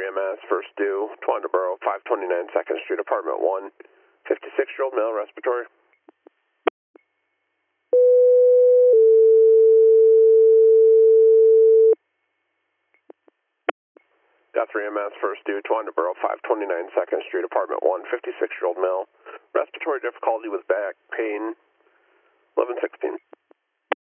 Guthrie MS, first due, Twanderboro, 529 2nd Street, apartment 1, 56-year-old male, respiratory. Guthrie MS, first due, Twanderboro, 529 2nd Street, apartment 1, 56-year-old male, respiratory difficulty with back pain, 1116.